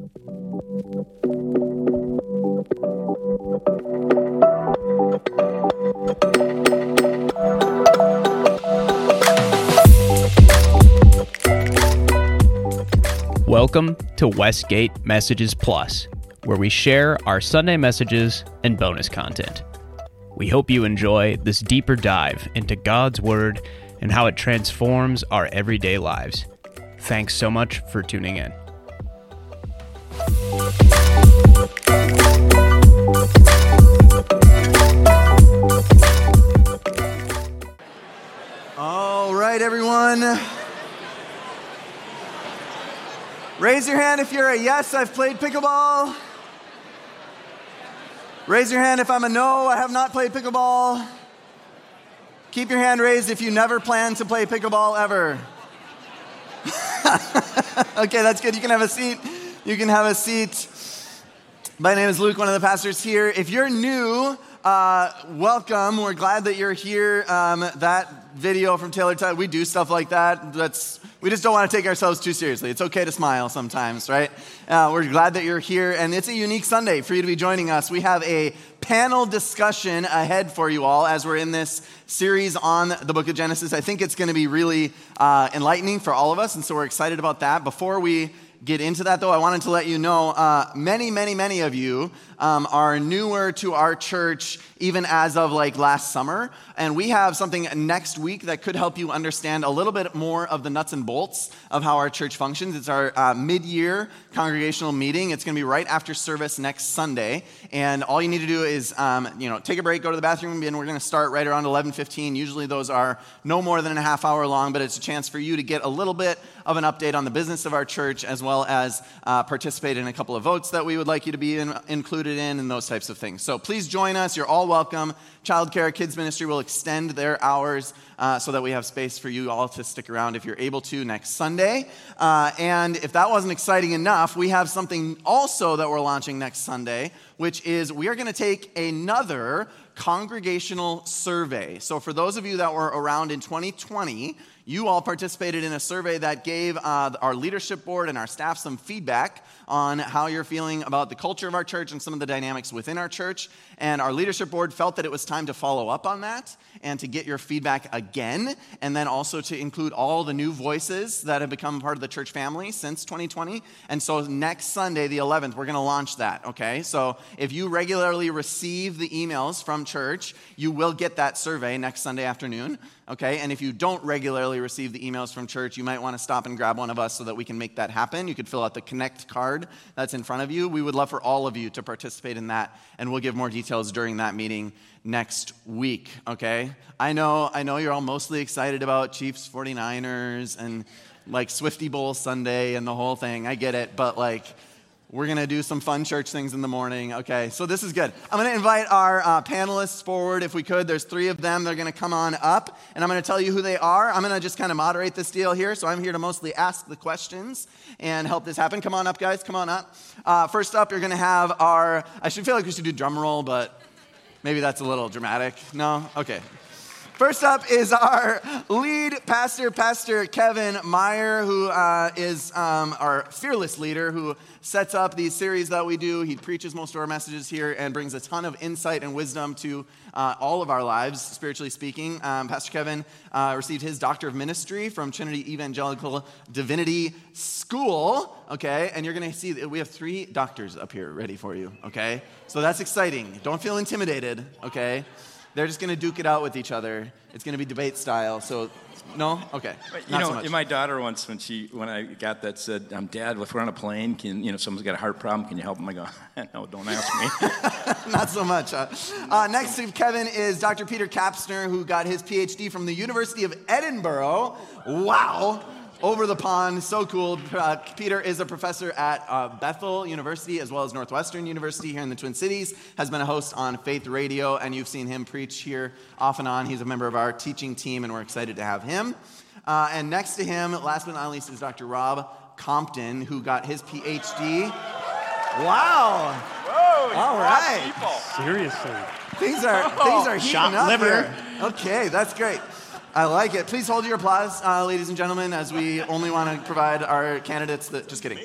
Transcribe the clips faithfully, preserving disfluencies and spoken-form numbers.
Welcome to Westgate Messages Plus, where we share our Sunday messages and bonus content. We hope you enjoy this deeper dive into God's Word and how it transforms our everyday lives. Thanks so much for tuning in. All right, everyone. Raise your hand if you're a yes, I've played pickleball. Raise your hand if I'm a no, I have not played pickleball. Keep your hand raised if you never plan to play pickleball ever. Okay, that's good. You can have a seat. You can have a seat. My name is Luke, one of the pastors here. If you're new, uh, welcome. We're glad that you're here. Um, that video from Taylor Tide, we do stuff like that. That's we just don't want to take ourselves too seriously. It's okay to smile sometimes, right? Uh, we're glad that you're here, and it's a unique Sunday for you to be joining us. We have a panel discussion ahead for you all as we're in this series on the book of Genesis. I think it's going to be really uh, enlightening for all of us, and so we're excited about that. Before we get into that, though, I wanted to let you know uh, many, many, many of you um, are newer to our church even as of like last summer, and we have something next week that could help you understand a little bit more of the nuts and bolts of how our church functions. It's our uh, mid-year congregational meeting. It's going to be right after service next Sunday, and all you need to do is um, you know take a break, go to the bathroom, and we're going to start right around eleven fifteen. Usually those are no more than a half hour long, but it's a chance for you to get a little bit of an update on the business of our church, as well as uh, participate in a couple of votes that we would like you to be in, included in, and those types of things. So please join us. You're all welcome. Childcare, kids ministry will extend their hours uh, so that we have space for you all to stick around if you're able to next Sunday. Uh, and if that wasn't exciting enough, we have something also that we're launching next Sunday, which is we are going to take another congregational survey. So for those of you that were around in twenty twenty, you all participated in a survey that gave uh, our leadership board and our staff some feedback on how you're feeling about the culture of our church and some of the dynamics within our church. And our leadership board felt that it was time to follow up on that and to get your feedback again, and then also to include all the new voices that have become part of the church family since twenty twenty. And so next Sunday, the eleventh, we're going to launch that, okay? So if you regularly receive the emails from church, you will get that survey next Sunday afternoon, okay? And if you don't regularly receive the emails from church, you might want to stop and grab one of us so that we can make that happen. You could fill out the Connect card that's in front of you. We would love for all of you to participate in that, and we'll give more details during that meeting next week, okay? I know I know you're all mostly excited about Chiefs forty-niners and like Swifty Bowl Sunday and the whole thing. I get it, but like we're going to do some fun church things in the morning, okay? So this is good. I'm going to invite our uh, panelists forward if we could. There's three of them. They're going to come on up, and I'm going to tell you who they are. I'm going to just kind of moderate this deal here, so I'm here to mostly ask the questions and help this happen. Come on up, guys. Come on up. Uh, first up, you're going to have our, I should feel like we should do drum roll, but maybe that's a little dramatic. No? Okay. First up is our lead pastor, Pastor Kevin Meyer, who uh, is um, our fearless leader who sets up these series that we do. He preaches most of our messages here and brings a ton of insight and wisdom to uh, all of our lives, spiritually speaking. Um, Pastor Kevin uh, received his Doctor of Ministry from Trinity Evangelical Divinity School, okay? And you're going to see that we have three doctors up here ready for you, okay? So that's exciting. Don't feel intimidated, okay? They're just going to duke it out with each other. It's going to be debate style. So, no? Okay. You Not know, so much. my daughter once, when she, when I got that, said, um, Dad, if we're on a plane, can, you know, someone's got a heart problem, can you help them? I go, no, don't ask me. Not so much. Huh? Uh, next to Kevin is Doctor Peter Kapsner, who got his P H D from the University of Edinburgh. Wow. Over the pond, so cool. Uh, Peter is a professor at uh, Bethel University as well as Northwestern University here in the Twin Cities, has been a host on Faith Radio, and you've seen him preach here off and on. He's a member of our teaching team, and we're excited to have him. Uh, and next to him, last but not least, is Doctor Rob Compton, who got his P H D. Wow. Whoa, all right. People. Seriously. Things are, things are heating Shot up liver. here. Okay, that's great. I like it. Please hold your applause, uh, ladies and gentlemen, as we only want to provide our candidates that, just kidding.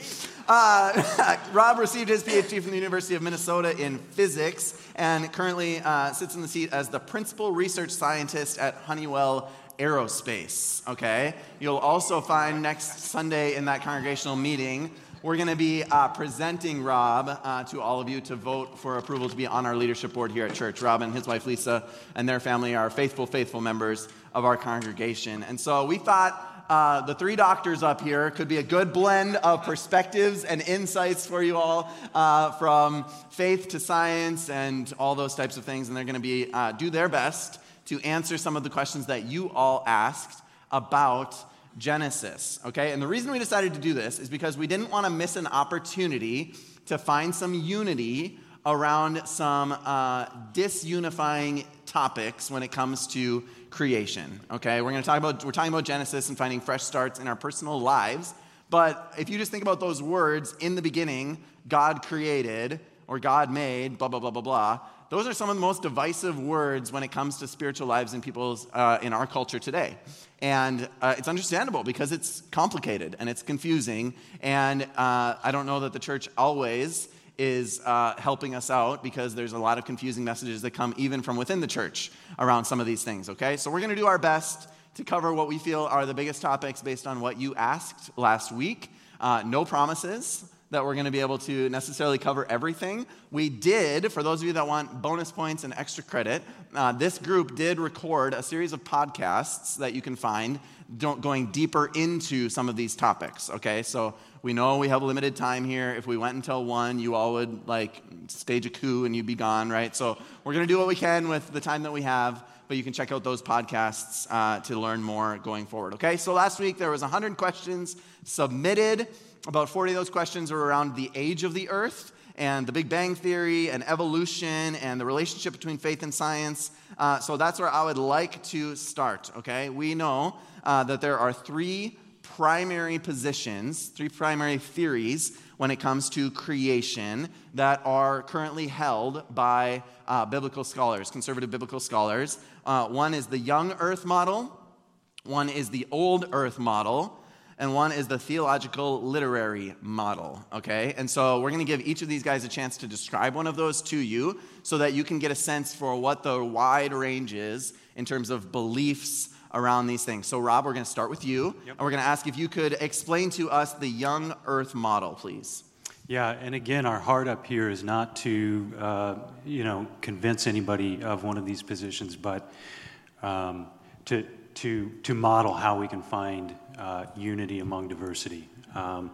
Uh, Rob received his P H D from the University of Minnesota in physics and currently uh, sits in the seat as the principal research scientist at Honeywell Aerospace, okay? You'll also find next Sunday in that congregational meeting, we're going to be uh, presenting Rob uh, to all of you to vote for approval to be on our leadership board here at church. Rob and his wife Lisa and their family are faithful, faithful members of our congregation. And so we thought uh, the three doctors up here could be a good blend of perspectives and insights for you all, uh, from faith to science and all those types of things. And they're going to be uh, do their best to answer some of the questions that you all asked about Genesis, okay? And the reason we decided to do this is because we didn't want to miss an opportunity to find some unity around some uh, disunifying topics when it comes to creation, okay? We're going to talk about, we're talking about Genesis and finding fresh starts in our personal lives, but if you just think about those words, in the beginning, God created, or God made, blah, blah, blah, blah, blah, those are some of the most divisive words when it comes to spiritual lives in people's, uh, in our culture today. And uh, it's understandable because it's complicated and it's confusing. And uh, I don't know that the church always is uh, helping us out because there's a lot of confusing messages that come even from within the church around some of these things, okay? So we're going to do our best to cover what we feel are the biggest topics based on what you asked last week. Uh, no promises that we're going to be able to necessarily cover everything. We did, for those of you that want bonus points and extra credit, uh, this group did record a series of podcasts that you can find going deeper into some of these topics, okay? So we know we have a limited time here. If we went until one, you all would like stage a coup and you'd be gone, right? So we're going to do what we can with the time that we have, but you can check out those podcasts uh, to learn more going forward, okay? So last week there was one hundred questions submitted. About forty of those questions are around the age of the earth and the Big Bang Theory and evolution and the relationship between faith and science. Uh, so that's where I would like to start, okay? We know uh, that there are three primary positions, three primary theories when it comes to creation that are currently held by uh, biblical scholars, conservative biblical scholars. Uh, one is the young earth model, one is the old earth model, and one is the theological literary model, okay? And so we're going to give each of these guys a chance to describe one of those to you so that you can get a sense for what the wide range is in terms of beliefs around these things. So Rob, we're going to start with you, yep. And we're going to ask if you could explain to us the young earth model, please. Yeah, and again, our heart up here is not to, uh, you know, convince anybody of one of these positions, but um, to to to model how we can find uh, unity among diversity. Um,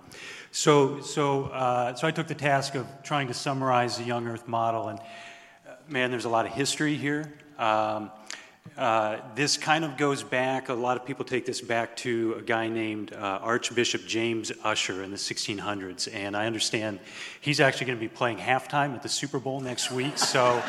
so so uh, so I took the task of trying to summarize the young earth model, and uh, man, there's a lot of history here. Um, Uh, this kind of goes back, a lot of people take this back to a guy named uh, Archbishop James Ussher in the sixteen hundreds, and I understand he's actually going to be playing halftime at the Super Bowl next week, so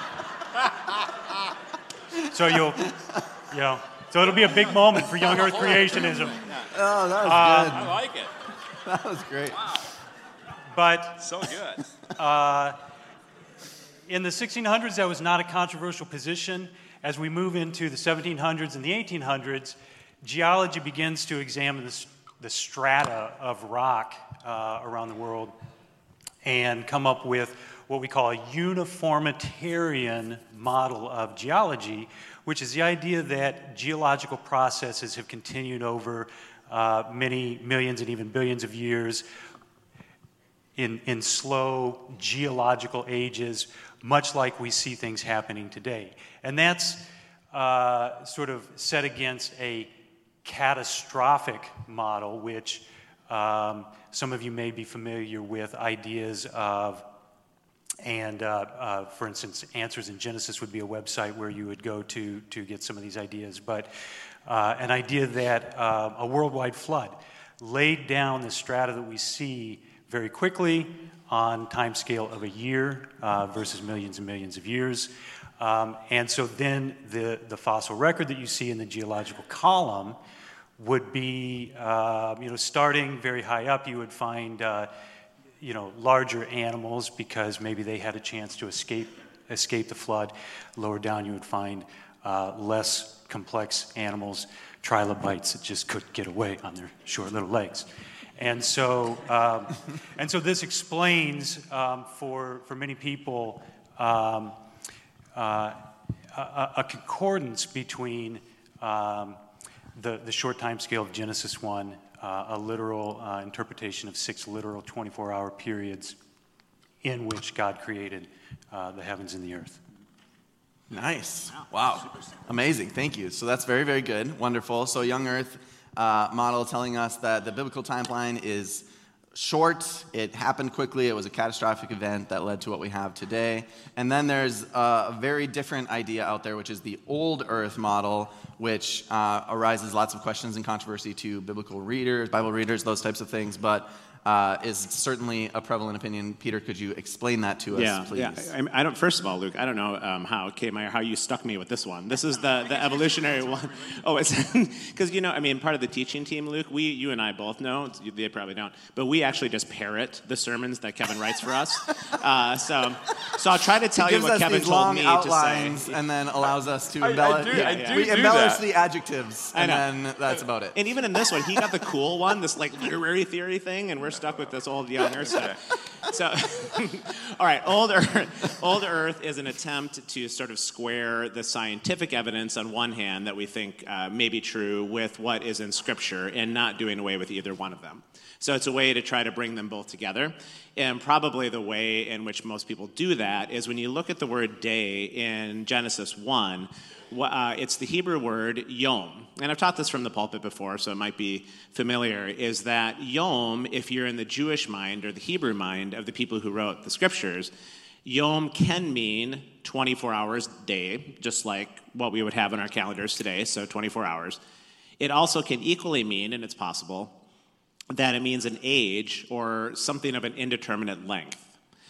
so you'll, you know, so it'll be a big moment for young earth creationism. Oh, that was uh, good. I like it. That was great. Wow. But So good. Uh, in the sixteen hundreds, that was not a controversial position. As we move into the seventeen hundreds and the eighteen hundreds, geology begins to examine the, the strata of rock uh, around the world and come up with what we call a uniformitarian model of geology, which is the idea that geological processes have continued over uh, many millions and even billions of years in, in slow geological ages, much like we see things happening today. And that's uh, sort of set against a catastrophic model, which um, some of you may be familiar with ideas of, and uh, uh, for instance, Answers in Genesis would be a website where you would go to to get some of these ideas, but uh, an idea that uh, a worldwide flood laid down the strata that we see very quickly on time scale of a year uh, versus millions and millions of years. Um, and so then the, the fossil record that you see in the geological column would be, uh, you know, starting very high up, you would find, uh, you know, larger animals because maybe they had a chance to escape escape the flood. Lower down, you would find uh, less complex animals, trilobites that just couldn't get away on their short little legs. And so, um, and so this explains um, for for many people um, uh, a, a concordance between um, the the short time scale of Genesis one, uh, a literal uh, interpretation of six literal twenty-four hour periods in which God created uh, the heavens and the earth. Nice. Wow. Amazing. Thank you. So that's very, very good. Wonderful. So Young Earth uh, model telling us that the biblical timeline is short. It happened quickly. It was a catastrophic event that led to what we have today. And then there's a very different idea out there, which is the Old Earth model, which uh, arises lots of questions and controversy to biblical readers, Bible readers, those types of things. But Uh, is certainly a prevalent opinion. Peter, could you explain that to us, yeah, please? Yeah, I, I don't. First of all, Luke, I don't know um, how Kate Meyer, how you stuck me with this one. This is the, the evolutionary one. Oh, it's because you know, I mean, part of the teaching team, Luke. We, you and I both know. They probably don't, but we actually just parrot the sermons that Kevin writes for us. Uh, so, so I'll try to tell you what Kevin told me to say, and then allows us to I, embellish. I do, yeah, I yeah. do We do embellish that. the adjectives, and then that's about it. And even in this one, he got the cool one, this like literary theory thing, and we're stuck with this old Young Earth stuff. So, all right, Old Earth. Old Earth is an attempt to sort of square the scientific evidence on one hand that we think uh, may be true with what is in Scripture, and not doing away with either one of them. So it's a way to try to bring them both together. And probably the way in which most people do that is when you look at the word day in Genesis one, uh, it's the Hebrew word yom. And I've taught this from the pulpit before, so it might be familiar, is that yom, if you're in the Jewish mind or the Hebrew mind of the people who wrote the Scriptures, yom can mean twenty-four hours day, just like what we would have in our calendars today, so twenty-four hours. It also can equally mean, and it's possible, that it means an age or something of an indeterminate length.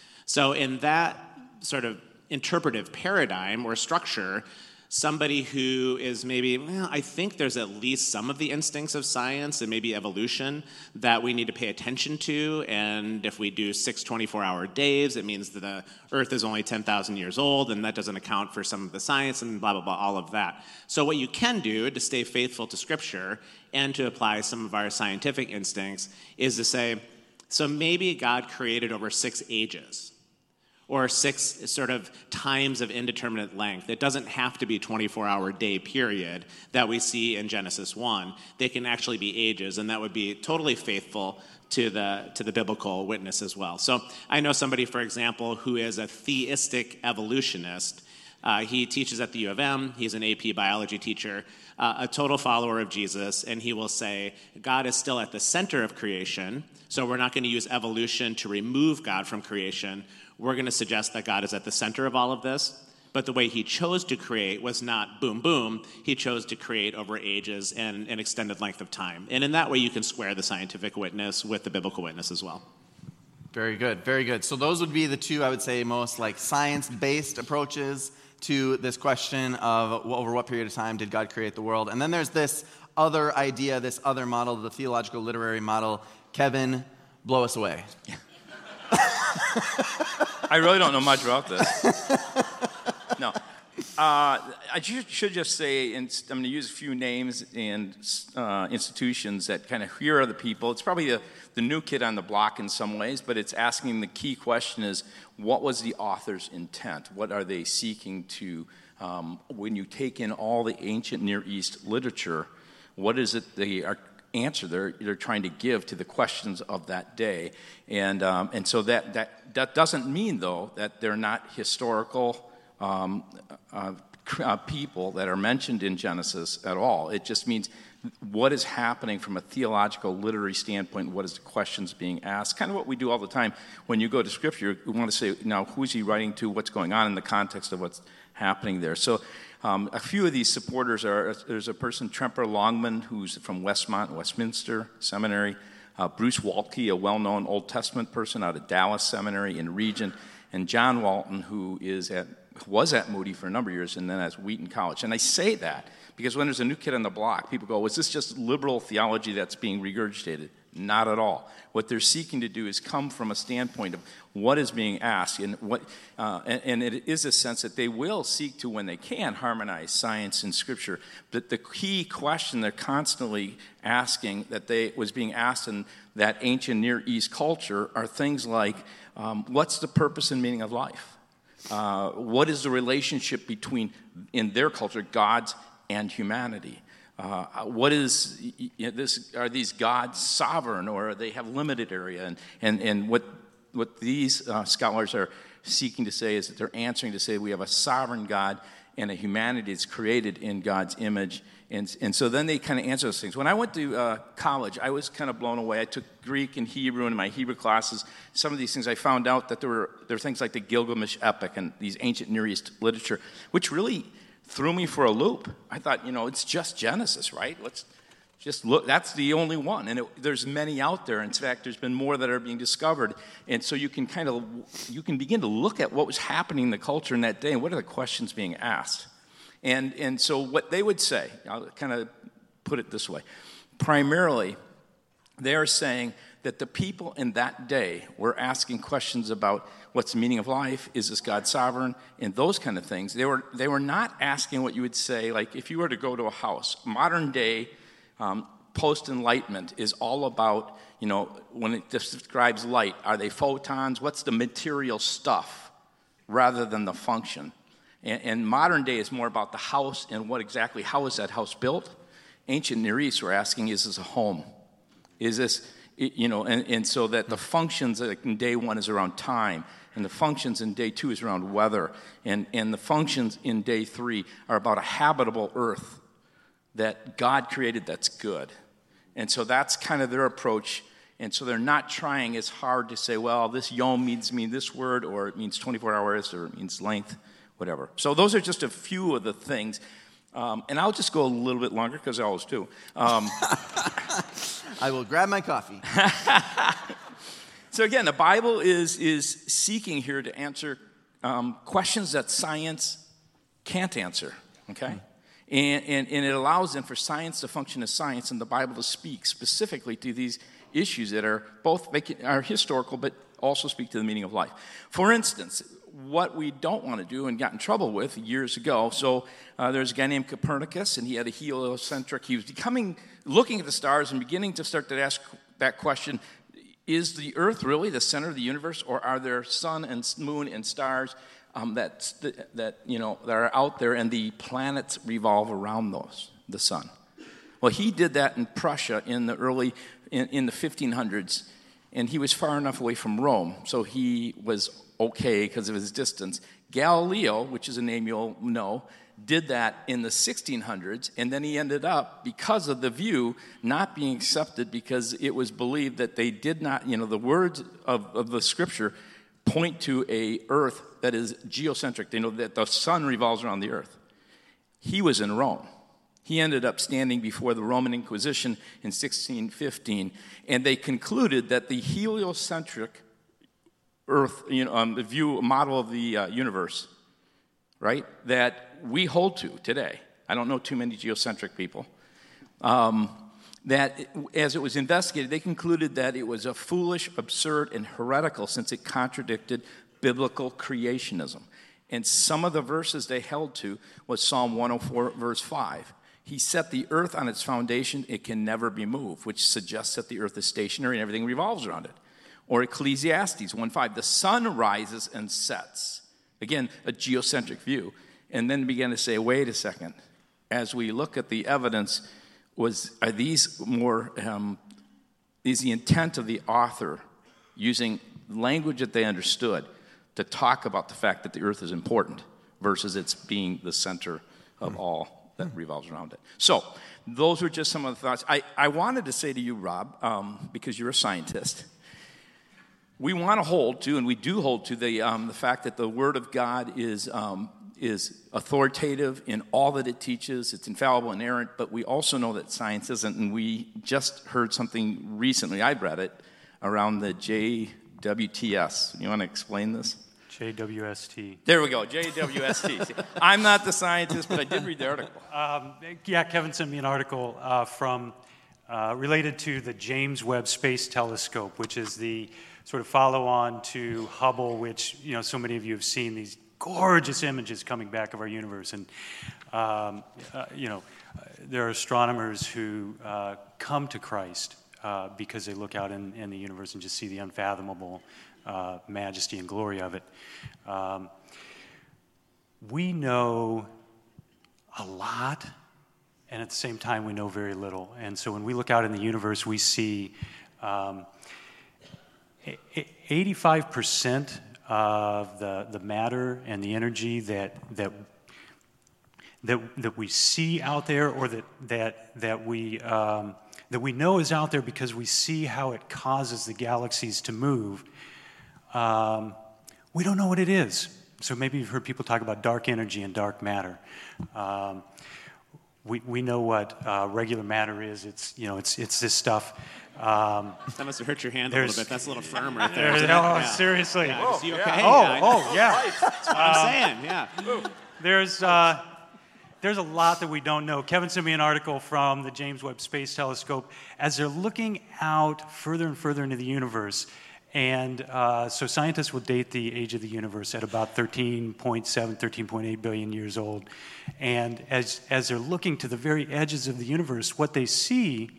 So in that sort of interpretive paradigm or structure, somebody who is maybe, well, I think there's at least some of the instincts of science and maybe evolution that we need to pay attention to, and if we do six twenty-four-hour days, it means that the Earth is only ten thousand years old, and that doesn't account for some of the science and blah, blah, blah, all of that. So what you can do to stay faithful to Scripture and to apply some of our scientific instincts is to say, so maybe God created over six ages, or six sort of times of indeterminate length. It doesn't have to be a twenty-four-hour day period that we see in Genesis one. They can actually be ages, and that would be totally faithful to the to the biblical witness as well. So I know somebody, for example, who is a theistic evolutionist. Uh, he teaches at the U of M. He's an A P biology teacher, uh, a total follower of Jesus, and he will say, God is still at the center of creation, so we're not going to use evolution to remove God from creation. We're going to suggest that God is at the center of all of this, but the way he chose to create was not boom, boom. He chose to create over ages and an extended length of time. And in that way, you can square the scientific witness with the biblical witness as well. Very good, very good. So those would be the two, I would say, most like science-based approaches to this question of over what period of time did God create the world. And then there's this other idea, this other model, the theological literary model. Kevin, blow us away. I really don't know much about this. No. Uh, I should just say, and I'm going to use a few names and uh, institutions that kind of, here are the people. It's probably the, the new kid on the block in some ways, but it's asking the key question is, what was the author's intent? What are they seeking to, um, when you take in all the ancient Near East literature, what is it they are answer they're, they're trying to give to the questions of that day? And, um, and so that, that, that doesn't mean, though, that they're not historical Um, uh, uh, people that are mentioned in Genesis at all. It just means what is happening from a theological, literary standpoint, what is the questions being asked, kind of what we do all the time. When you go to Scripture, you want to say, now, who's he writing to, what's going on in the context of what's happening there. So um, a few of these supporters are, there's a person, Tremper Longman, who's from Westmont, Westminster Seminary, uh, Bruce Waltke, a well-known Old Testament person out of Dallas Seminary in Regent, and John Walton, who is at was at Moody for a number of years and then at Wheaton College. And I say that because when there's a new kid on the block, people go, is this just liberal theology that's being regurgitated? Not at all. What they're seeking to do is come from a standpoint of what is being asked, and what, uh, and, and it is a sense that they will seek to, when they can, harmonize science and Scripture. But the key question they're constantly asking, that they was being asked in that ancient Near East culture, are things like, um, what's the purpose and meaning of life? Uh, what is the relationship between, in their culture, gods and humanity? Uh, what is you know, this? Are these gods sovereign, or they have limited area? And and and what what these uh, scholars are seeking to say is that they're answering to say we have a sovereign God and a humanity that's created in God's image. And and so then they kind of answer those things. When I went to uh, college, I was kind of blown away. I took Greek and Hebrew in my Hebrew classes. Some of these things I found out that there were there were things like the Gilgamesh epic and these ancient Near East literature, which really threw me for a loop. I thought, you know, it's just Genesis, right? Let's just look. That's the only one. And it, there's many out there. In fact, there's been more that are being discovered. And so you can kind of, you can begin to look at what was happening in the culture in that day and what are the questions being asked. And, and so what they would say, I'll kind of put it this way. Primarily, they are saying that the people in that day were asking questions about what's the meaning of life, is this God sovereign, and those kind of things. They were they were not asking what you would say, like if you were to go to a house, modern day um, post-enlightenment is all about, you know, when it describes light, are they photons, what's the material stuff, rather than the function. And, and modern day is more about the house and what exactly, how is that house built? Ancient Near East were asking, is this a home? Is this, you know, and, and so that the functions like in day one is around time, and the functions in day two is around weather, and, and the functions in day three are about a habitable earth that God created that's good. And so that's kind of their approach. And so they're not trying as hard to say, well, this yom means mean this word, or it means twenty-four hours, or it means length, whatever. So those are just a few of the things. Um, and I'll just go a little bit longer, because I always do. Um, I will grab my coffee. So again, the Bible is, is seeking here to answer um, questions that science can't answer, okay? And, and, and it allows them for science to function as science and the Bible to speak specifically to these issues that are both are historical but also speak to the meaning of life. For instance, what we don't want to do and got in trouble with years ago, so uh, there's a guy named Copernicus, and he had a heliocentric, he was becoming, looking at the stars and beginning to start to ask that question, is the earth really the center of the universe, or are there sun and moon and stars um, that, that, you know, that are out there and the planets revolve around those, the sun? Well, he did that in Prussia in the early, in, in the fifteen hundreds, and he was far enough away from Rome, so he was okay because of his distance. Galileo, which is a name you'll know, did that in the sixteen hundreds, and then he ended up, because of the view, not being accepted because it was believed that they did not, you know, the words of, of the scripture point to a earth that is geocentric. They know that the sun revolves around the earth. He was in Rome. He ended up standing before the Roman Inquisition in sixteen fifteen, and they concluded that the heliocentric earth, you know, um, the view, model of the uh, universe, right, that we hold to today. I don't know too many geocentric people. Um, that as it was investigated, they concluded that it was a foolish, absurd, and heretical since it contradicted biblical creationism. And some of the verses they held to was Psalm one oh four, verse five. He set the earth on its foundation, it can never be moved, which suggests that the earth is stationary and everything revolves around it. Or Ecclesiastes one five, the sun rises and sets. Again, a geocentric view. And then began to say, wait a second. As we look at the evidence, was are these more, um, is the intent of the author using language that they understood to talk about the fact that the earth is important versus its being the center of all that revolves around it. So those were just some of the thoughts. I, I wanted to say to you, Rob, um, because you're a scientist, we want to hold to, and we do hold to, the um, the fact that the Word of God is um, is authoritative in all that it teaches. It's infallible, inerrant, but we also know that science isn't, and we just heard something recently, I read it, around the J W T S. You want to explain this? J W S T. There we go, J W S T. See, I'm not the scientist, but I did read the article. Um, yeah, Kevin sent me an article uh, from uh, related to the James Webb Space Telescope, which is the sort of follow-on to Hubble, which, you know, so many of you have seen these gorgeous images coming back of our universe. And, um, uh, you know, uh, there are astronomers who uh, come to Christ uh, because they look out in, in the universe and just see the unfathomable uh, majesty and glory of it. Um, we know a lot, and at the same time, we know very little. And so when we look out in the universe, we see um, eighty-five percent of the, the matter and the energy that that that that we see out there, or that that that we um, that we know is out there because we see how it causes the galaxies to move. Um, we don't know what it is. So maybe you've heard people talk about dark energy and dark matter. Um, we we know what uh, regular matter is. It's you know it's it's this stuff. Um, that must have hurt your hand a little bit. That's a little firm right there. Oh, yeah. seriously. Yeah. Whoa, you okay? Yeah. Oh, yeah, oh, yeah. That's what I'm saying, yeah. There's, uh, there's a lot that we don't know. Kevin sent me an article from the James Webb Space Telescope as they're looking out further and further into the universe. And uh, so scientists will date the age of the universe at about thirteen point seven, thirteen point eight billion years old. And as, as they're looking to the very edges of the universe, what they see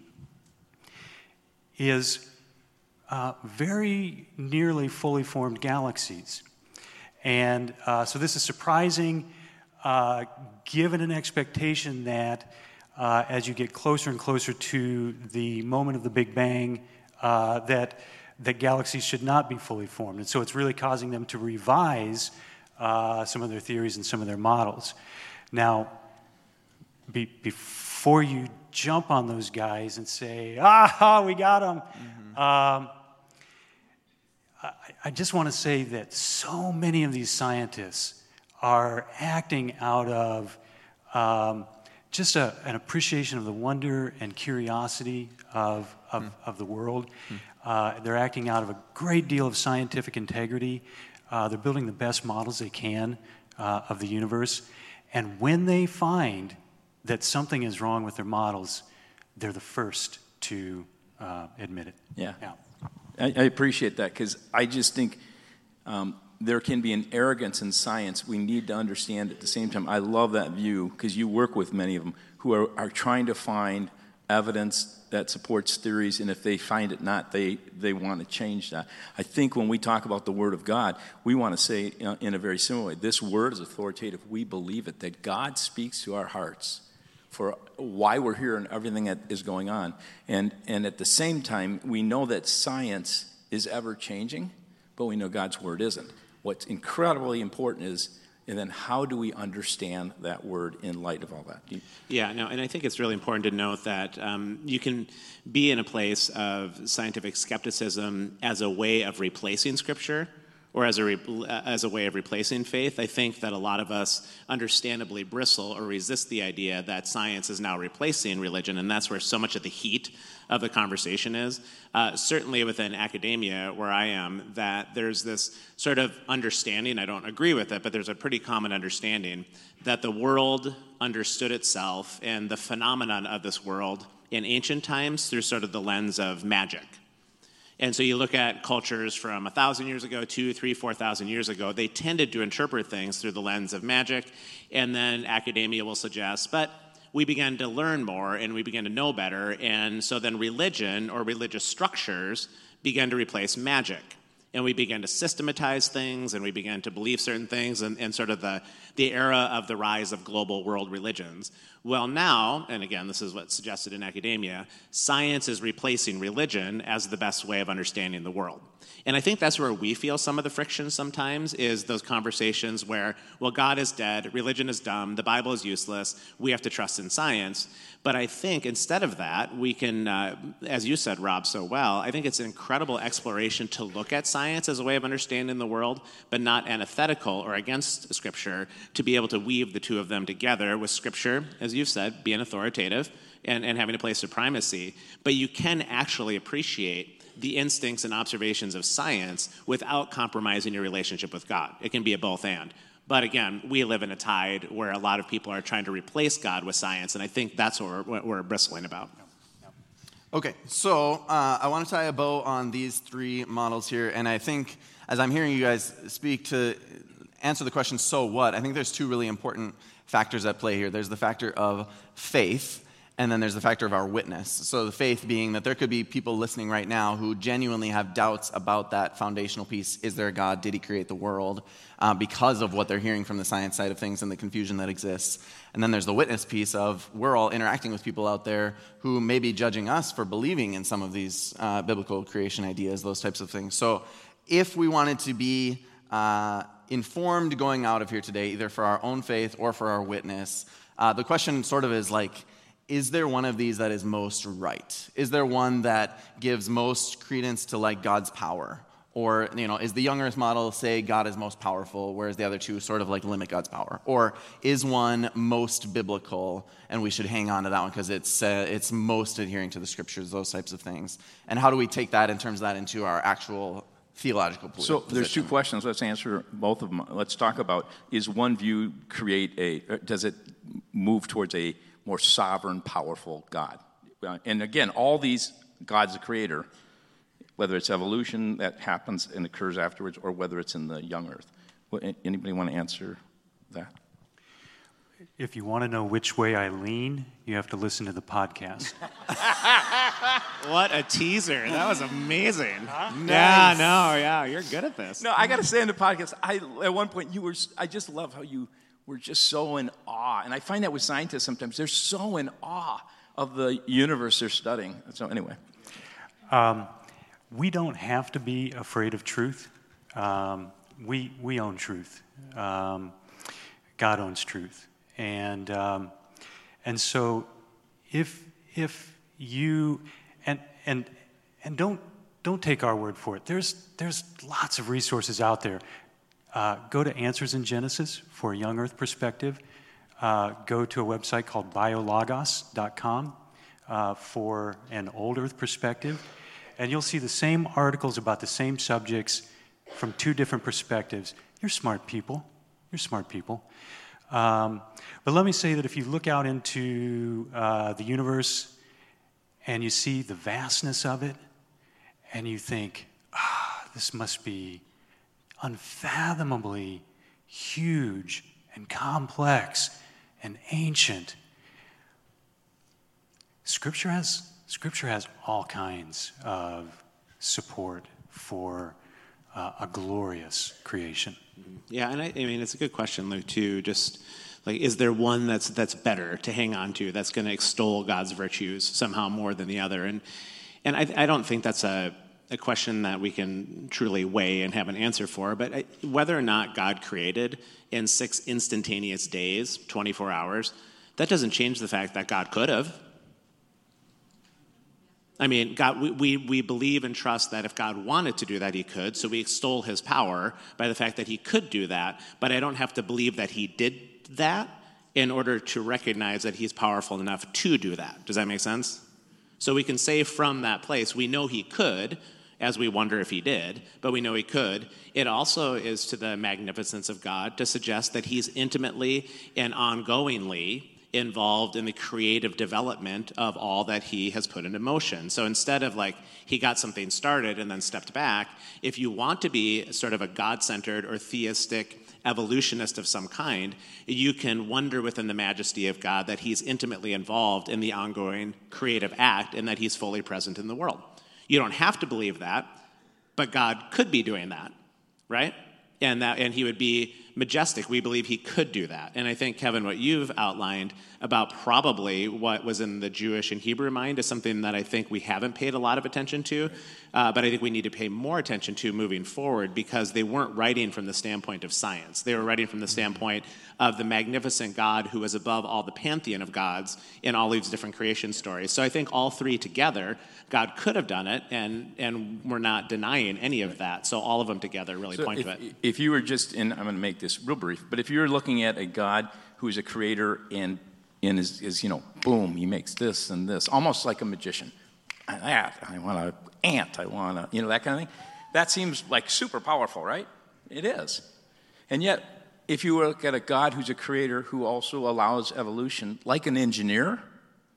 is uh, very nearly fully formed galaxies. And uh, so this is surprising, uh, given an expectation that uh, as you get closer and closer to the moment of the Big Bang, uh, that, that galaxies should not be fully formed. And so it's really causing them to revise uh, some of their theories and some of their models. Now, be, before you jump on those guys and say, ah, we got them. Mm-hmm. um, I, I just want to say that so many of these scientists are acting out of um, just a, an appreciation of the wonder and curiosity of, of, mm. of the world. Mm. Uh, they're acting out of a great deal of scientific integrity. Uh, they're building the best models they can uh, of the universe. And when they find that something is wrong with their models, they're the first to uh, admit it. Yeah. yeah. I, I appreciate that, because I just think um, there can be an arrogance in science we need to understand at the same time. I love that view, because you work with many of them who are, are trying to find evidence that supports theories, and if they find it not, they, they want to change that. I think when we talk about the Word of God, we want to say uh, in a very similar way, this Word is authoritative. We believe it, that God speaks to our hearts for why we're here and everything that is going on. And, and at the same time, we know that science is ever changing, but we know God's Word isn't. What's incredibly important is, and then how do we understand that word in light of all that? You, yeah, no, and I think it's really important to note that um, you can be in a place of scientific skepticism as a way of replacing Scripture, or as a, re- as a way of replacing faith. I think that a lot of us understandably bristle or resist the idea that science is now replacing religion, and that's where so much of the heat of the conversation is. Uh, certainly within academia, where I am, that there's this sort of understanding, I don't agree with it, but there's a pretty common understanding that the world understood itself and the phenomenon of this world in ancient times through sort of the lens of magic. And so you look at cultures from a thousand years ago, two, three, four thousand years ago, they tended to interpret things through the lens of magic, and then academia will suggest, but we began to learn more and we began to know better, and so then religion or religious structures began to replace magic. And we began to systematize things, and we began to believe certain things, and, and sort of the, the era of the rise of global world religions. Well, now, and again, this is what's suggested in academia, science is replacing religion as the best way of understanding the world. And I think that's where we feel some of the friction sometimes, is those conversations where, well, God is dead, religion is dumb, the Bible is useless, we have to trust in science. But I think instead of that, we can, uh, as you said, Rob, so well, I think it's an incredible exploration to look at science as a way of understanding the world, but not antithetical or against Scripture, to be able to weave the two of them together with Scripture, as you've said, being authoritative and, and having a place of primacy. But you can actually appreciate the instincts and observations of science without compromising your relationship with God. It can be a both and. But again, we live in a tide where a lot of people are trying to replace God with science, and I think that's what we're, what we're bristling about. Okay, so uh, I want to tie a bow on these three models here, and I think as I'm hearing you guys speak to answer the question, so what, I think there's two really important factors at play here. There's the factor of faith, and then there's the factor of our witness. So the faith being that there could be people listening right now who genuinely have doubts about that foundational piece. Is there a God? Did he create the world? Uh, because of what they're hearing from the science side of things and the confusion that exists. And then there's the witness piece of we're all interacting with people out there who may be judging us for believing in some of these uh, biblical creation ideas, those types of things. So if we wanted to be uh, informed going out of here today, either for our own faith or for our witness, uh, the question sort of is like, is there one of these that is most right? Is there one that gives most credence to like God's power? Or, you know, is the young earth model say God is most powerful, whereas the other two sort of like limit God's power? Or is one most biblical and we should hang on to that one because it's uh, it's most adhering to the scriptures, those types of things? And how do we take that in terms of that into our actual theological position? So there's two questions. Let's answer both of them. Let's talk about, is one view create a, does it move towards a more sovereign, powerful God? Uh, and again, all these, God's the creator, whether it's evolution that happens and occurs afterwards, or whether it's in the young earth. What, anybody want to answer that? If you want to know which way I lean, you have to listen to the podcast. What a teaser. That was amazing. Huh? Yeah, Nice. no, yeah, you're good at this. No, I got to say in the podcast, I at one point you were, I just love how you were just so in awe. And I find that with scientists sometimes, they're so in awe of the universe they're studying. So anyway. Um, we don't have to be afraid of truth. Um, we, we own truth. Um, God owns truth. And, um, and so if, if you, and, and, and don't, don't take our word for it. There's, there's lots of resources out there. Uh, go to Answers in Genesis for a young earth perspective. Uh, go to a website called biologos dot com uh, for an old earth perspective. And you'll see the same articles about the same subjects from two different perspectives. You're smart people. You're smart people. Um, but let me say that if you look out into uh, the universe and you see the vastness of it, and you think, ah, this must be unfathomably huge and complex and ancient. Scripture has Scripture has all kinds of support for uh, a glorious creation. Yeah, and I, I mean, it's a good question, Luke, too. Just like, is there one that's that's better to hang on to, that's going to extol God's virtues somehow more than the other? And and I, I don't think that's a, a question that we can truly weigh and have an answer for. But I, whether or not God created in six instantaneous days, twenty-four hours, that doesn't change the fact that God could have. I mean, God, we, we, we believe and trust that if God wanted to do that, he could. So we extol his power by the fact that he could do that. But I don't have to believe that he did that in order to recognize that he's powerful enough to do that. Does that make sense? So we can say from that place, we know he could, as we wonder if he did, but we know he could. It also is to the magnificence of God to suggest that he's intimately and ongoingly involved in the creative development of all that he has put into motion. So instead of like he got something started and then stepped back, if you want to be sort of a God-centered or theistic evolutionist of some kind, you can wonder within the majesty of God that he's intimately involved in the ongoing creative act and that he's fully present in the world. You don't have to believe that, but God could be doing that, right? And that, and he would be majestic. We believe he could do that. And I think, Kevin, what you've outlined about probably what was in the Jewish and Hebrew mind is something that I think we haven't paid a lot of attention to, uh, but I think we need to pay more attention to moving forward because they weren't writing from the standpoint of science. They were writing from the standpoint of the magnificent God who is above all the pantheon of gods in all these different creation stories. So I think all three together, God could have done it, and, and we're not denying any of that. So all of them together really So point if, to it. If you were just, and I'm going to make this real brief, but if you're looking at a God who is a creator and, and is, is, you know, boom, he makes this and this, almost like a magician. That, I want an ant, I want a, you know, that kind of thing. That seems like super powerful, right? It is. And yet, if you look at a God who's a creator who also allows evolution, like an engineer,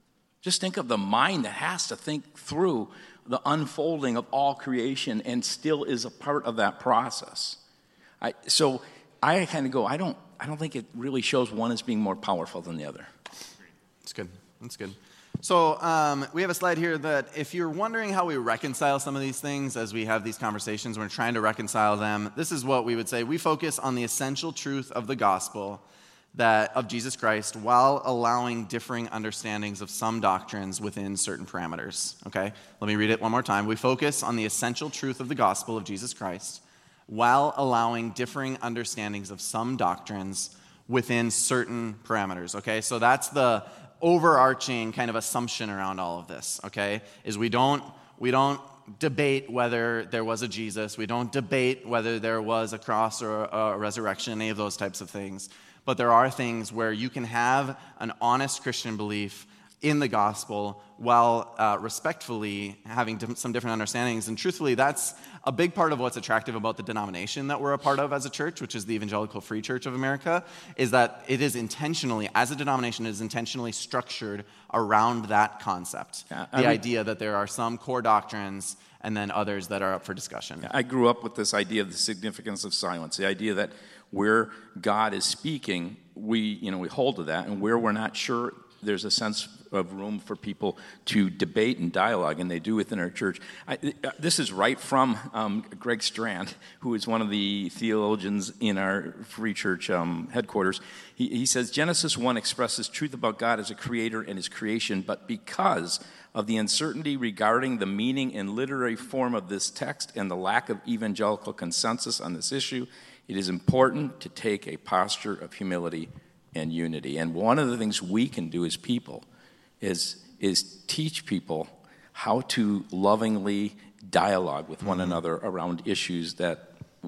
Just think of the mind that has to think through the unfolding of all creation and still is a part of that process. I, so I kind of go, I don't, I don't think it really shows one as being more powerful than the other. That's good. That's good. So um, we have a slide here that if you're wondering how we reconcile some of these things as we have these conversations, we're trying to reconcile them. This is what we would say. We focus on the essential truth of the gospel that of Jesus Christ while allowing differing understandings of some doctrines within certain parameters. Okay? Let me read it one more time. We focus on the essential truth of the gospel of Jesus Christ while allowing differing understandings of some doctrines within certain parameters. Okay? So that's the overarching kind of assumption around all of this, okay? Is we don't we don't debate whether there was a Jesus. We don't debate whether there was a cross or a resurrection, any of those types of things. But there are things where you can have an honest Christian belief in the gospel while uh, respectfully having dim- some different understandings. And truthfully, that's a big part of what's attractive about the denomination that we're a part of as a church, which is the Evangelical Free Church of America, is that it is intentionally, as a denomination, it is intentionally structured around that concept. Yeah, the mean, idea that there are some core doctrines and then others that are up for discussion. I grew up with this idea of the significance of silence, the idea that where God is speaking, we, you know, we hold to that, and where we're not sure, there's a sense of room for people to debate and dialogue, and they do within our church. I, this is right from um, Greg Strand, who is one of the theologians in our Free Church um, headquarters. He, he says, Genesis one expresses truth about God as a creator and his creation, but because of the uncertainty regarding the meaning and literary form of this text and the lack of evangelical consensus on this issue, it is important to take a posture of humility and unity. And one of the things we can do as people is, is teach people how to lovingly dialogue with one mm-hmm. another around issues that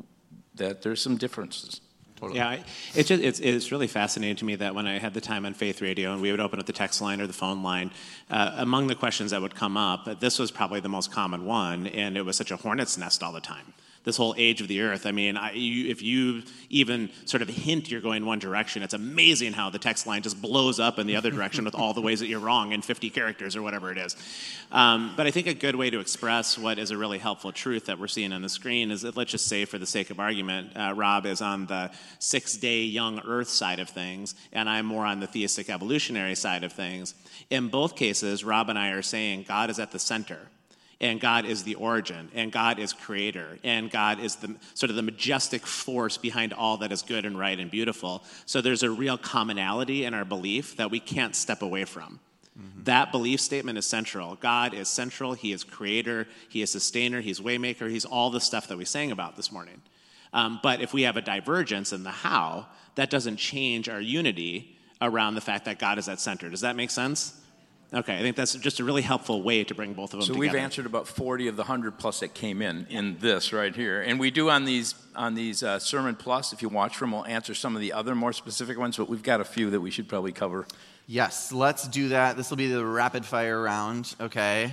that there's some differences. Totally. Yeah, it's just it's it's really fascinating to me that when I had the time on Faith Radio and we would open up the text line or the phone line, uh, among the questions that would come up, this was probably the most common one, and it was such a hornet's nest all the time. This whole age of the earth. I mean, I, you, if you even sort of hint you're going one direction, it's amazing how the text line just blows up in the other direction with all the ways that you're wrong in fifty characters or whatever it is. Um, but I think a good way to express what is a really helpful truth that we're seeing on the screen is that, let's just say for the sake of argument, uh, Rob is on the six-day young earth side of things, and I'm more on the theistic evolutionary side of things. In both cases, Rob and I are saying God is at the center. And God is the origin, and God is creator, and God is the sort of the majestic force behind all that is good and right and beautiful. So there's a real commonality in our belief that we can't step away from. Mm-hmm. That belief statement is central. God is central. He is creator. He is sustainer. He's waymaker. He's all the stuff that we sang about this morning. Um, but if we have a divergence in the how, that doesn't change our unity around the fact that God is at center. Does that make sense? Okay, I think that's just a really helpful way to bring both of them so together. So we've answered about forty of the one hundred plus that came in in this right here. And we do on these on these uh, Sermon Plus, if you watch them, we'll answer some of the other more specific ones, but we've got a few that we should probably cover. Yes, let's do that. This will be the rapid fire round, okay?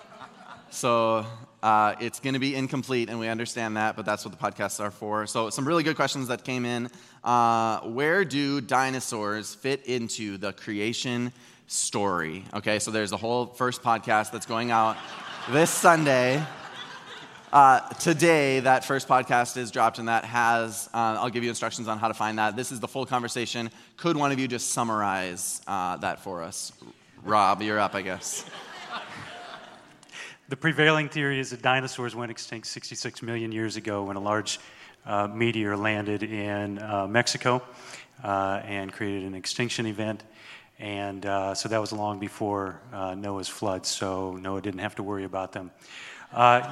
So uh, it's going to be incomplete, and we understand that, but that's what the podcasts are for. So some really good questions that came in. Uh, where do dinosaurs fit into the creation story? Okay, so there's a whole first podcast that's going out this Sunday. Uh, today, that first podcast is dropped, and that has, uh, I'll give you instructions on how to find that. This is the full conversation. Could one of you just summarize uh, that for us? Rob, you're up, I guess. The prevailing theory is that dinosaurs went extinct sixty-six million years ago when a large uh, meteor landed in uh, Mexico uh, and created an extinction event. And uh, so that was long before uh, Noah's flood, so Noah didn't have to worry about them. Uh,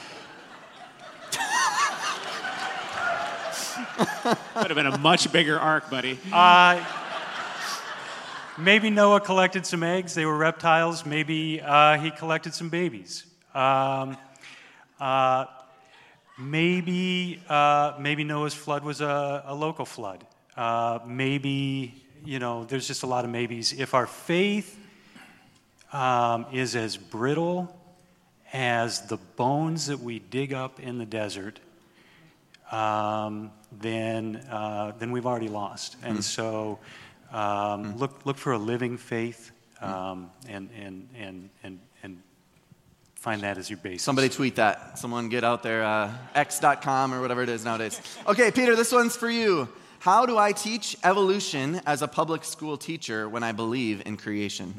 Would have been a much bigger ark, buddy. Uh, maybe Noah collected some eggs. They were reptiles. Maybe uh, he collected some babies. Um, uh, maybe uh, maybe Noah's flood was a, a local flood. Uh, maybe... You know, there's just a lot of maybes. If our faith um, is as brittle as the bones that we dig up in the desert, um, then uh, then we've already lost. And mm. so um, mm. look look for a living faith. um, and, and, and, and, and find that as your basis. Somebody tweet that. Someone get out there, uh, x dot com or whatever it is nowadays. Okay, Peter, this one's for you. How do I teach evolution as a public school teacher when I believe in creation?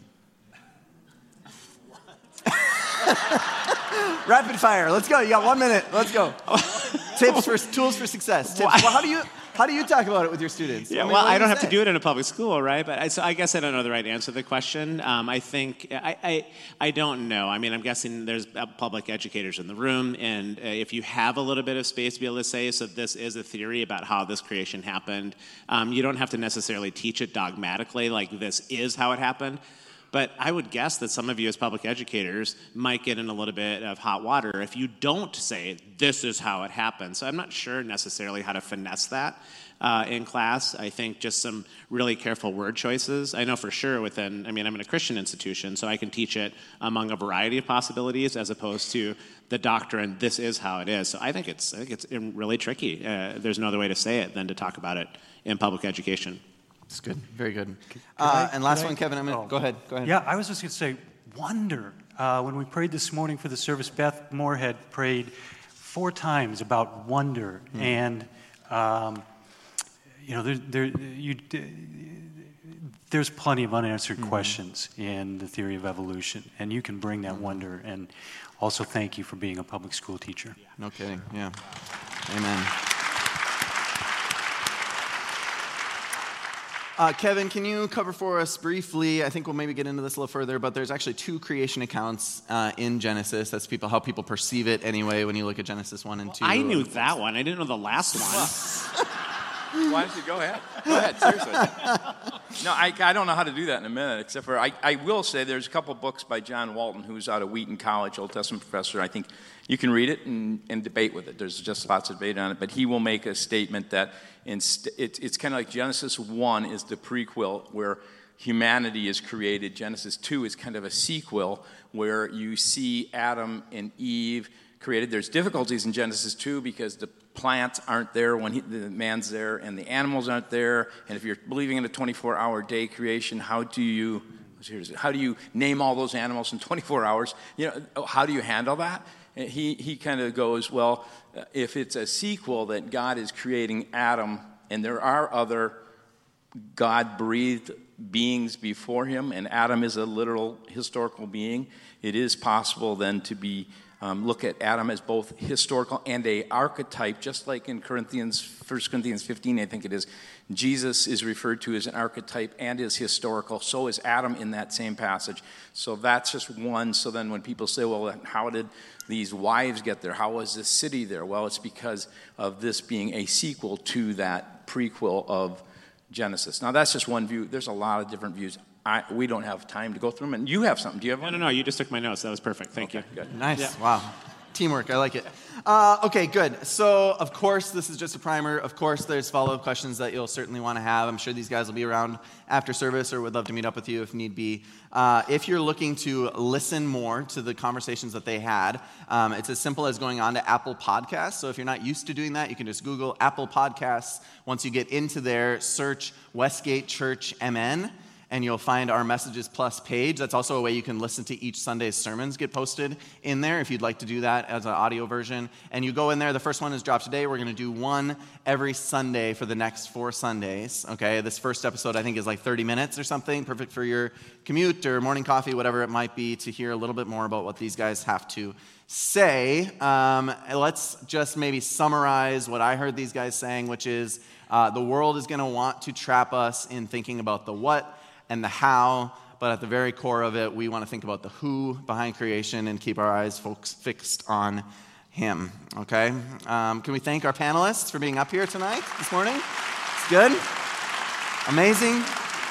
Rapid fire. Let's go. You got one minute. Let's go. Tips for tools for success. Tips. Well, how do you how do you talk about it with your students? Yeah, I mean, well, I do don't you have say? to do it in a public school, right? But I, so I guess I don't know the right answer to the question. Um, I think I, I I don't know. I mean, I'm guessing there's public educators in the room, and uh, if you have a little bit of space to be able to say, so this is a theory about how this creation happened, um, you don't have to necessarily teach it dogmatically, like this is how it happened. But I would guess that some of you as public educators might get in a little bit of hot water if you don't say, this is how it happened. So I'm not sure necessarily how to finesse that uh, in class. I think just some really careful word choices. I know for sure within, I mean, I'm in a Christian institution, so I can teach it among a variety of possibilities as opposed to the doctrine, this is how it is. So I think it's, I think it's really tricky. Uh, there's no other way to say it than to talk about it in public education. It's good. Very good. Uh, I, and last I, one, Kevin. I'm gonna, oh. Go ahead. Go ahead. Yeah, I was just going to say, wonder. Uh, when we prayed this morning for the service, Beth Moore had prayed four times about wonder. Mm. And, um, you know, there, there, you, there's plenty of unanswered mm. questions in the theory of evolution. And you can bring that mm. wonder. And also thank you for being a public school teacher. Yeah. No kidding. Yeah. Amen. Uh, Kevin, can you cover for us briefly, I think we'll maybe get into this a little further, but there's actually two creation accounts uh, in Genesis. That's people how people perceive it anyway when you look at Genesis one and two. I knew that one. I didn't know the last one. Why don't you go ahead? Go ahead, seriously. No, I, I don't know how to do that in a minute, except for I, I will say there's a couple books by John Walton, who's out of Wheaton College, Old Testament professor. I think you can read it and, and debate with it. There's just lots of debate on it. But he will make a statement that inst- it, it's kind of like Genesis one is the prequel where humanity is created. Genesis two is kind of a sequel where you see Adam and Eve created. There's difficulties in Genesis two because the plants aren't there when he, the man's there, and the animals aren't there. And if you're believing in a twenty-four hour day creation, how do you how do you name all those animals in twenty-four hours? You know, how do you handle that? And he he kind of goes, well, if it's a sequel that God is creating Adam, and there are other God-breathed beings before him, and Adam is a literal historical being, it is possible then to be Um, look at Adam as both historical and a archetype, just like in Corinthians, First Corinthians fifteen, I think it is. Jesus is referred to as an archetype and is historical. So is Adam in that same passage. So that's just one. So then when people say, well, how did these wives get there? How was this city there? Well, it's because of this being a sequel to that prequel of Genesis. Now, that's just one view. There's a lot of different views. I, we don't have time to go through them. And you have something. Do you have one? No, no, no. You just took my notes. That was perfect. Thank okay, you. Good. Nice. Yeah. Wow. Teamwork. I like it. Uh, okay, good. So, of course, this is just a primer. Of course, there's follow-up questions that you'll certainly want to have. I'm sure these guys will be around after service or would love to meet up with you if need be. Uh, if you're looking to listen more to the conversations that they had, um, it's as simple as going on to Apple Podcasts. So if you're not used to doing that, you can just Google Apple Podcasts. Once you get into there, search Westgate Church M N. And you'll find our Messages Plus page. That's also a way you can listen to each Sunday's sermons get posted in there if you'd like to do that as an audio version. And you go in there, the first one is dropped today. We're going to do one every Sunday for the next four Sundays, okay? This first episode, I think, is like thirty minutes or something, perfect for your commute or morning coffee, whatever it might be, to hear a little bit more about what these guys have to say. Um, let's just maybe summarize what I heard these guys saying, which is uh, the world is going to want to trap us in thinking about the what and the how, but at the very core of it, we want to think about the who behind creation and keep our eyes folks fixed on him, okay? Um, can we thank our panelists for being up here tonight, this morning? It's good? Amazing.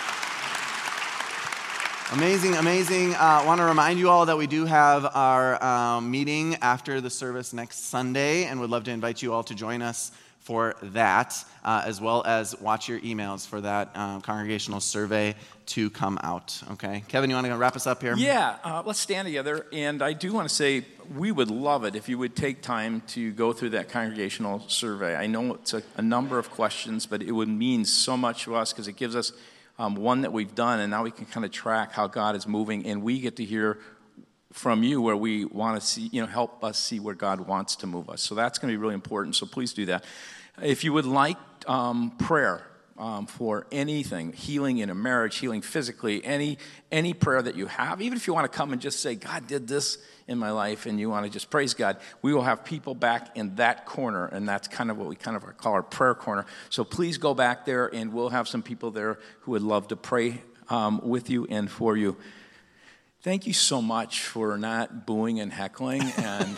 Amazing, amazing. I uh, want to remind you all that we do have our um, meeting after the service next Sunday, and would love to invite you all to join us for that, uh, as well as watch your emails for that uh, congregational survey to come out, okay? Kevin, you want to wrap us up here? Yeah, uh, let's stand together. And I do want to say we would love it if you would take time to go through that congregational survey. I know it's a, a number of questions, but it would mean so much to us because it gives us um, one that we've done, and now we can kind of track how God is moving, and we get to hear from you where we want to see, you know, help us see where God wants to move us. So that's going to be really important, so please do that. If you would like um, prayer um, for anything, healing in a marriage, healing physically, any any prayer that you have, even if you want to come and just say, God did this in my life, and you want to just praise God, we will have people back in that corner, and that's kind of what we kind of call our prayer corner. So please go back there, and we'll have some people there who would love to pray um, with you and for you. Thank you so much for not booing and heckling. And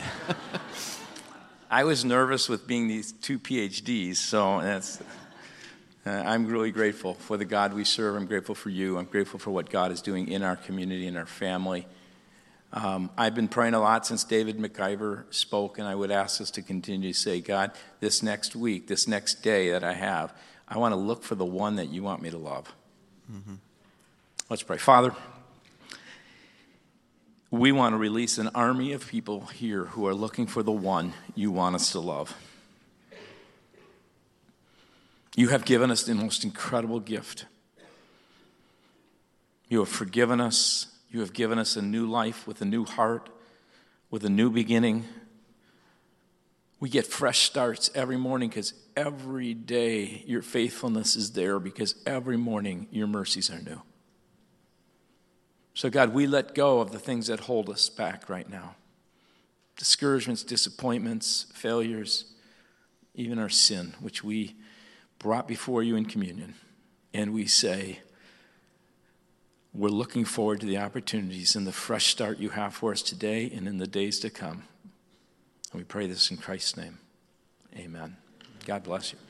I was nervous with being these two P H Ds, so that's, uh, I'm really grateful for the God we serve. I'm grateful for you. I'm grateful for what God is doing in our community and our family. Um, I've been praying a lot since David McIver spoke, and I would ask us to continue to say, God, this next week, this next day that I have, I want to look for the one that you want me to love. Mm-hmm. Let's pray. Father, we want to release an army of people here who are looking for the one you want us to love. You have given us the most incredible gift. You have forgiven us. You have given us a new life with a new heart, with a new beginning. We get fresh starts every morning because every day your faithfulness is there, because every morning your mercies are new. So God, we let go of the things that hold us back right now. Discouragements, disappointments, failures, even our sin, which we brought before you in communion. And we say, we're looking forward to the opportunities and the fresh start you have for us today and in the days to come. And we pray this in Christ's name. Amen. God bless you.